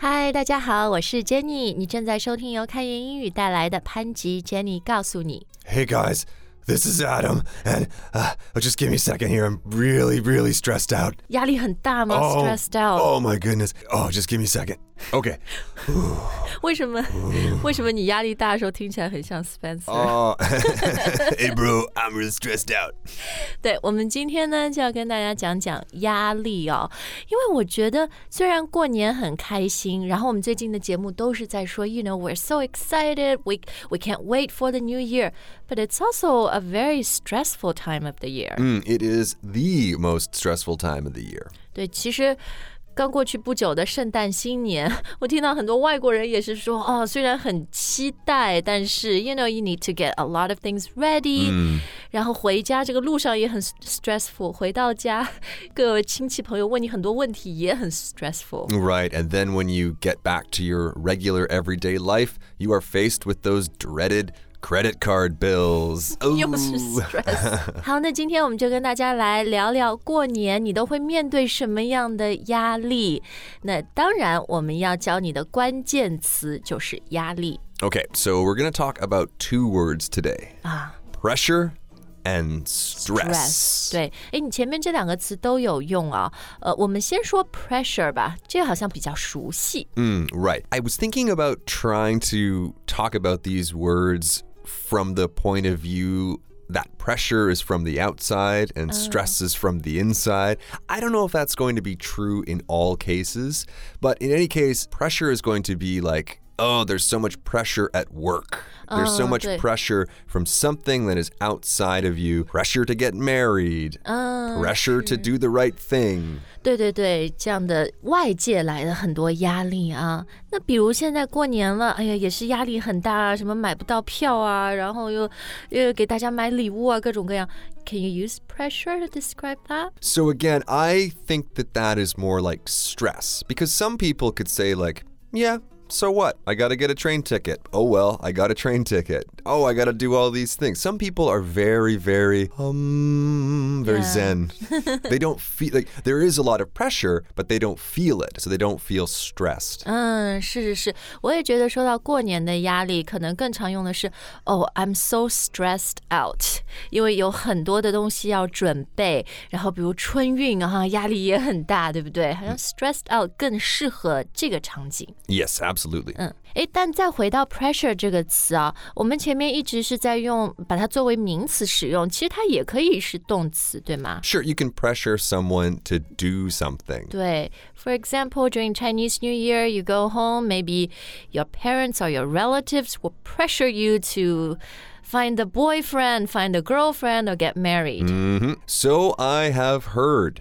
嗨，大家好，我是 Jenny， 你正在收听由开言英语带来的潘吉 Jenny 告诉你。 Hey guys, this is Adam, and just give me a second here. I'm really, really stressed out. 压力很大吗？ Stressed out. Oh my goodness. Oh, just give me a second. Okay. 为什么你压力大的时候听起来很像 Spencer？ Hey bro, I'm really stressed out. 对，我们今天呢就要跟大家讲讲压力哦，因为我觉得虽然过年很开心，然后我们最近的节目都是在说 You know, we're so excited, we can't wait for the new year, but it's also a very stressful time of the year. It is the most stressful time of the year. 对，其实刚过去不久的圣诞新年，我听到很多外国人也是说，哦，虽然很期待，但是 you know you need to get a lot of things ready，然后回家这个路上也很 stressful， 回到家各位亲戚朋友问你很多问题也很 stressful。 Right, and then when you get back to your regular everyday life, you are faced with those dreaded credit card bills. 又是 stress。 好，那今天我们就跟大家来聊聊过年你都会面对什么样的压力。那当然我们要教你的关键词就是压力。 Okay, so we're going to talk about two words today. Pressure and stress. 对，你前面这两个词都有用啊。我们先说 pressure 吧，这个好像比较熟悉。 Right. I was thinking about trying to talk about these words from the point of view that pressure is from the outside and stress is from the inside. I don't know if that's going to be true in all cases, but in any case, pressure is going to be like, oh, there's so much pressure at work. There's so much pressure from something that is outside of you. Pressure to get married. Pressure to do the right thing. 对，这样的外界来的很多压力啊。那比如现在过年了，哎呀，也是压力很大啊，什么买不到票啊，然后又给大家买礼物啊，各种各样。Can you use pressure to describe that? So again, I think that is more like stress, because some people could say like, yeah, so what? I got to get a train ticket. Oh, well, I got a train ticket. Oh, I got to do all these things. Some people are very, very zen. They don't feel like there is a lot of pressure, but they don't feel it. So they don't feel stressed. 是，我也觉得说到过年的压力，可能更常用的是I'm so stressed out， 因为有很多的东西要准备，然后比如春运啊，压力也很大，对不对？好像 stressed out 更适合这个场景。 Yes, absolutely. 但再回到 pressure 这个词啊，我们前面一直是在把它作为名词使用，其实它也可以是动词，对吗？ Sure, you can pressure someone to do something. 对 For example, during Chinese New Year, you go home, maybe your parents or your relatives will pressure you to find a boyfriend, find a girlfriend, or get married. So I have heard.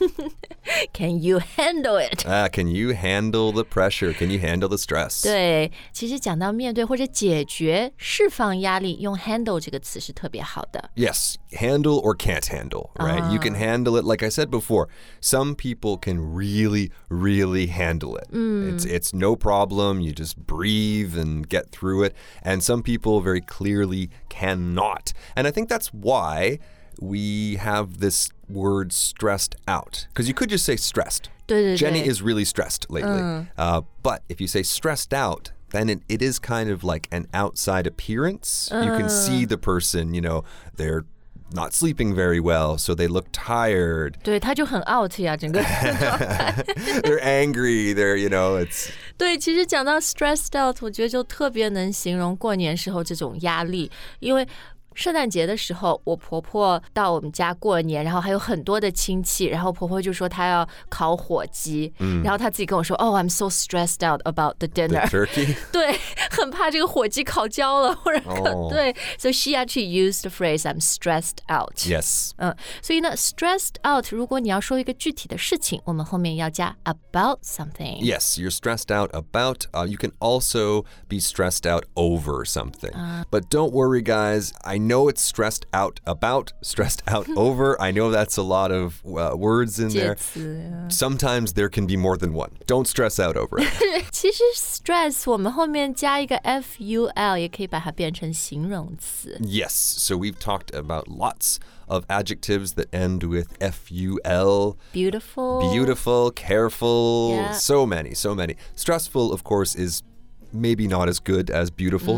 Can you handle it? Can you handle the pressure? Can you handle the stress? 对，其实讲到面对或者解决、释放压力，用 handle 这个词是特别好的。 Yes, handle or can't handle, right? You can handle it. Like I said before, some people can really, really handle it. It's no problem. You just breathe and get through it. And some people very clearly cannot. And I think that's why we have this word stressed out. Because you could just say stressed. 对 Jenny is really stressed lately. But if you say stressed out, then it is kind of like an outside appearance. You can see the person, you know, they're not sleeping very well, so they look tired. 对，他就很 out 呀，整个状态。 They're angry. They're, you know, it's... 对，其实讲到 stressed out， 我觉得就特别能形容过年时候这种压力，因为圣诞节的时候，我婆婆到我们家过年，然后还有很多的亲戚，然后婆婆就说她要烤火鸡，然后她自己跟我说I'm so stressed out about the dinner. The turkey? 对，很怕这个火鸡烤焦了，或者对 ，so she actually used the phrase I'm stressed out. Yes. 所以呢 stressed out 如果你要说一个具体的事情，我们后面要加 about something. Yes, you're stressed out about. You can also be stressed out over something. But don't worry, guys. I know it's stressed out about, stressed out over. I know that's a lot of words in there. 介词 Sometimes there can be more than one. Don't stress out over it. 其实 stress 我们后面加一个 ful 也可以把它变成形容词。 Yes, so we've talked about lots of adjectives that end with ful. Beautiful. Beautiful, careful, Yeah. so many. Stressful, of course, is maybe not as good as beautiful.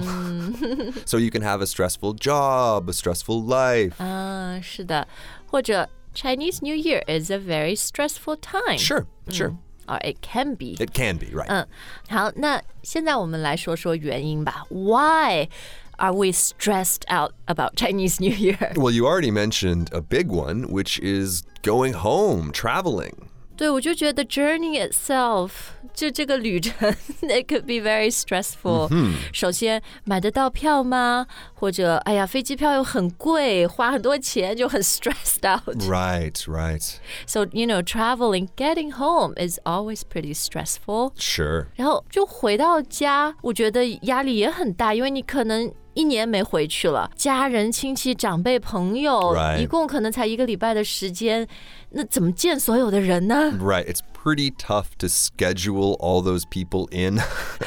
So you can have a stressful job, a stressful life. 是的，或者 Chinese New Year is a very stressful time. Sure. Or it can be. It can be, right. 好，那现在我们来说说原因吧。Why are we stressed out about Chinese New Year? Well, you already mentioned a big one, which is going home, traveling. 对，我就觉得 journey itself 就这个旅程 it could be very stressful、首先买得到票吗？或者哎呀飞机票又很贵，花很多钱就很 stressed out. Right. So traveling, getting home is always pretty stressful. Sure. 然后就回到家，我觉得压力也很大，因为你可能1年没回去了，家人、亲戚、长辈、朋友 Right. 一共可能才1个礼拜的时间，那怎么见所有的人呢？ Right. It's pretty tough to schedule all those people in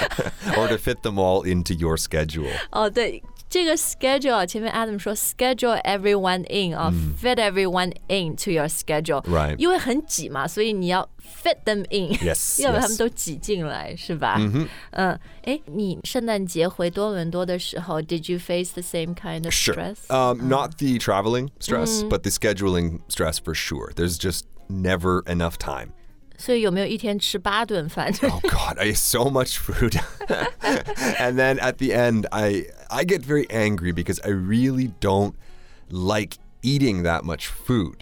or to fit them all into your schedule. 哦，对，这个 schedule 前面 Adam 说 schedule everyone in fit everyone into your schedule， Right. 因为很挤嘛，所以你要 fit them in， Yes, 要把他们 yes. 都挤进来，是吧？你圣诞节回多伦多的时候 ，Did you face the same kind of Sure. stress? Not the traveling stress, but the scheduling stress for sure. There's just never enough time. 所以有没有一天吃8顿饭？ Oh God, I eat so much food. And then at the end, I get very angry because I really don't like eating that much food.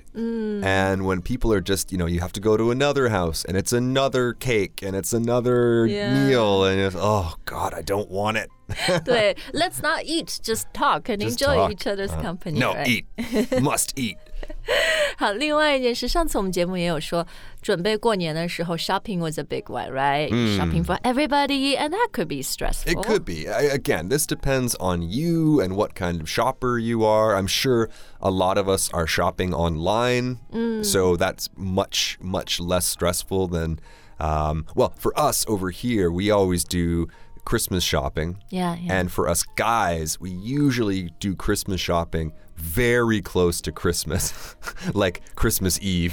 And when people are just, you have to go to another house and it's another cake and it's another meal and it's, oh God, I don't want it. 对 ，Let's not eat, just talk and Just enjoy talk. each other's company. No, right? eat. Must eat. 好，另外一件事，上次我们节目也有说，准备过年的时候 ，shopping was a big one, right? Shopping for everybody, and that could be stressful. It could be. Again, this depends on you and what kind of shopper you are. I'm sure a lot of us are shopping online, so that's much, much less stressful than, well, for us over here, we always do Christmas shopping. Yeah. And for us guys, we usually do Christmas shopping very close to Christmas, like Christmas Eve.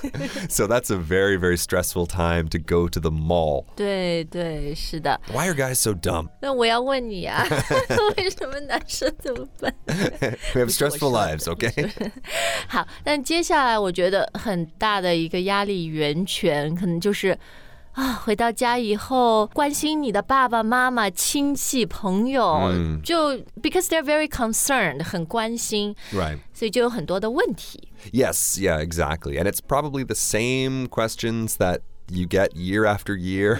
So that's a very, very stressful time to go to the mall. 对，是的。 Why are guys so dumb? 那我要问你啊，为什么男生这么笨？ We have stressful lives, okay? 好，但接下来我觉得很大的一个压力源泉，可能就是回到家以后，关心你的爸爸妈妈、亲戚、朋友，就 because they're very concerned， 很关心， Right. 所以就有很多的问题。 Yes, yeah, exactly. And it's probably the same questions that you get year after year.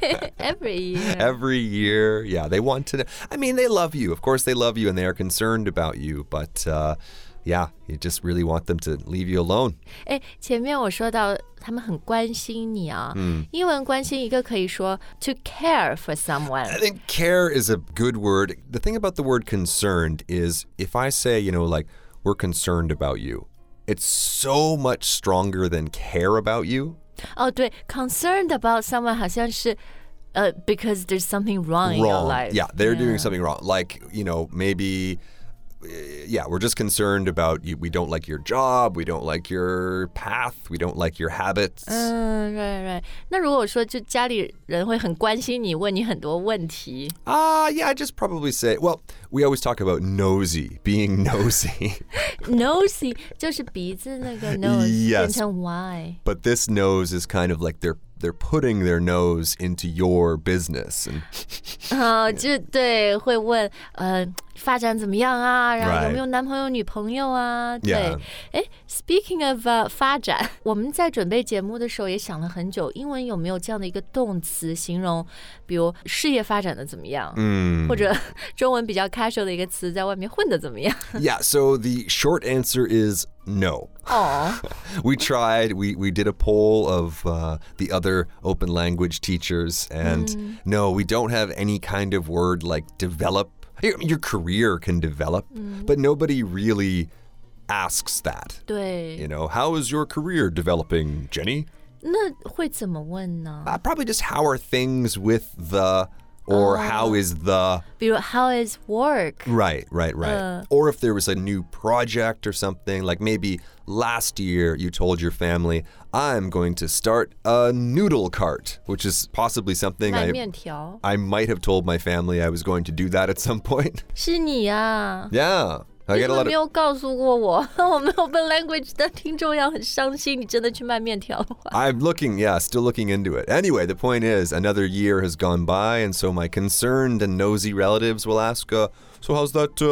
Every year. Every year. Yeah, they want to know. I mean, they love you. Of course, they love you and they are concerned about you. But yeah, you just really want them to leave you alone. 前面我说到他们很关心你啊，英文关心一个可以说 to care for someone. I think care is a good word. The thing about the word concerned is if I say, like, we're concerned about you, it's so much stronger than care about you. 哦，对 ，concerned about someone 好像是because there's something wrong in your life. Yeah, they're doing something wrong. Like, maybe, yeah, we're just concerned about you. We don't like your job. We don't like your path. We don't like your habits. Right. 那如果说就家里人会很关心你，问你很多问题。 Yeah, I just probably say, well, we always talk about nosy, being nosy. Nosy 就是鼻子那个 nose Yes. 变成 y. But this nose is kind of like they're putting their nose into your business. And 就对，会问发展怎么样啊？然后有没有男朋友、女朋友啊？对， Speaking of 发展，我们在准备节目的时候也想了很久，英文有没有这样的一个动词形容，比如事业发展的怎么样，或者中文比较 casual 的一个词，在外面混的怎么样？ yeah, so the short answer is no. Oh. We tried. We did a poll of the other open language teachers, and no, we don't have any kind of word like develop Your career can develop, but nobody really asks that. 对， You know, how is your career developing, Jenny? 那会怎么问呢？ Probably just how are things with the, or how is the. 比如 How is work? Right. Or if there was a new project or something, like maybe last year you told your family, I'm going to start a noodle cart, which is possibly something 卖面条 I might have told my family I was going to do that at some point. 是你啊。 Yeah. I 你 get 怎 a 么 lot 没 of. 有告诉过我？我们 Open Language 的听众要很伤心。你真的去卖面条的话， I'm looking, still looking into it. Anyway, the point is, another year has gone by, and so my concerned and nosy relatives will ask, so how's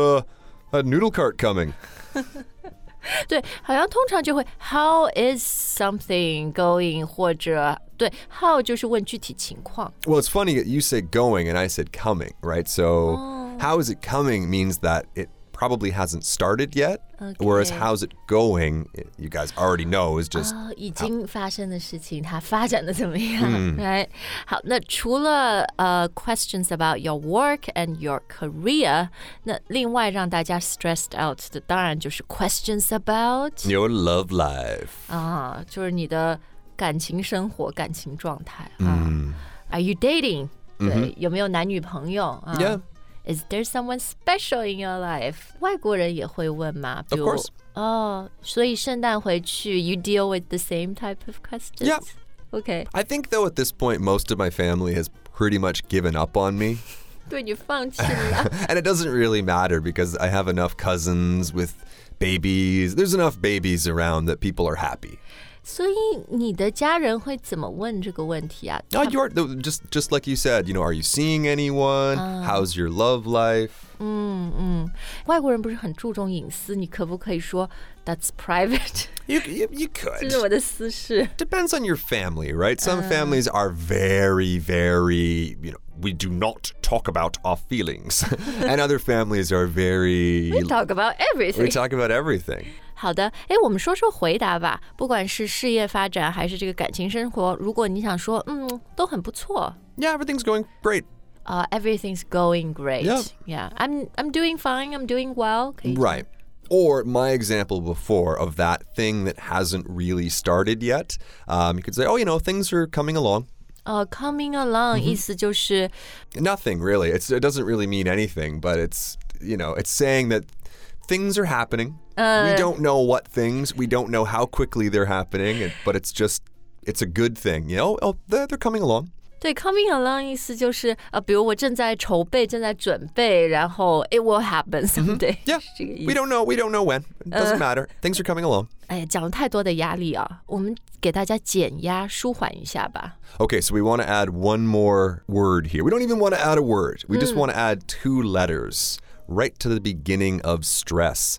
that noodle cart coming? 对，好像通常就会 How is something going？ 或者对 How 就是问具体情况。 Well, it's funny that you say going and I said coming, right? So how is it coming means that it probably hasn't started yet, whereas how's it going, you guys already know, is just 已经发生的事情，它发展的怎么样？Right？ 好，那除了questions about your work and your career， 那另外让大家 stressed out 的，当然就是 questions about your love life. 啊，就是你的感情生活、感情状态啊。Are you dating？ 对，有没有男女朋友啊 Yeah. Is there someone special in your life？ 外国人也会问嘛，比如 Of course. 哦，所以圣诞回去 you deal with the same type of questions? Yeah. Okay. I think, though, at this point, most of my family has pretty much given up on me. 对你放弃了。 And it doesn't really matter because I have enough cousins with babies. There's enough babies around that people are happy. 所以你的家人会怎么问这个问题啊？ You're just like you said, are you seeing anyone? How's your love life? 外国人不是很注重隐私，你可不可以说 That's private？ You 这是 could. 我的私事。 Depends on your family, right? Some families are very, very, we do not talk about our feelings. And other families are very. We talk about We everything. talk about everything. 好的，哎，我们说说回答吧。不管是事业发展还是这个感情生活，如果你想说，都很不错。 Yeah, everything's going great. Everything's going great. Yeah. I'm doing fine. I'm doing well. 可以 Right. Or my example before of that thing that hasn't really started yet, you could say, things are coming along. Coming along 意思就是 Nothing really. It doesn't really mean anything, but it's saying that things are happening. We don't know what things. We don't know how quickly they're happening, but it's a good thing. They're coming along. 对 coming along 意思就是比如我正在筹备，正在准备，然后 it will happen someday。 Yeah. 这个意思。 We don't know when. It doesn't matter. Things are coming along. 哎呀，讲了太多的压力啊，我们给大家减压、舒缓一下吧。 Okay, so we want to add one more word here. We don't even want to add a word. We just want to add 2 letters right to the beginning of stress.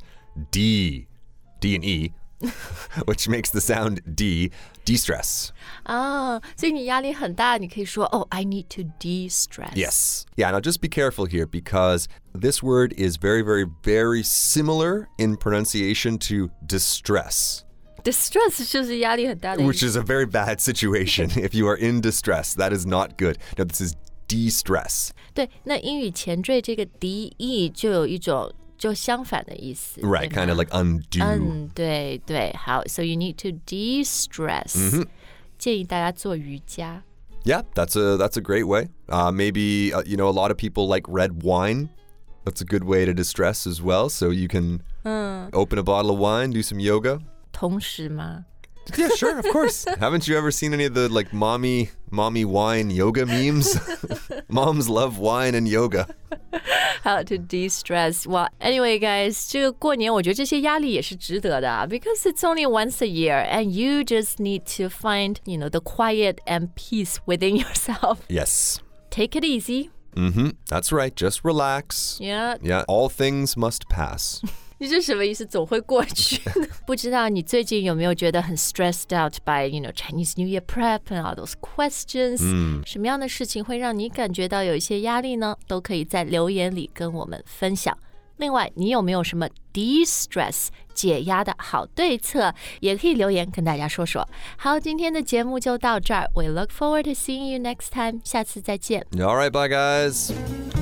D and E, which makes the sound D, de-stress. 所以你压力很大，你可以说I need to de-stress. Yes. Yeah, now just be careful here because this word is very, very, very similar in pronunciation to distress, Distress 就是压力很大的意思。 which is a very bad situation. If you are in distress, that is not good. No, this is de-stress. 对，那英语前缀这个 de 就有一种就相反的意思。 Right, 对吗 kind of like undo. 对对，好 ，so you need to de-stress、建议大家做瑜伽。 Yeah, that's a great way. Maybe a lot of people like red wine. That's a good way to distress as well. So you can open a bottle of wine, do some yoga. 同时吗？ Yeah, sure, of course. Haven't you ever seen any of the like mommy wine yoga memes? Moms love wine and yoga. How to de-stress? Well, anyway, guys, 这个过年我觉得这些压力也是值得的啊 because it's only once a year, and you just need to find, the quiet and peace within yourself. Yes. Take it easy. That's right. Just relax. Yeah. Yeah, all things must pass. 你这什么意思？总会过去。不知道你最近有没有觉得很 stressed out by Chinese New Year prep and all those questions？什么样的事情会让你感觉到有一些压力呢？都可以在留言里跟我们分享。另外，你有没有什么 de-stress 解压的好对策？也可以留言跟大家说说。好，今天的节目就到这儿。We look forward to seeing you next time。下次再见。 All right, bye guys.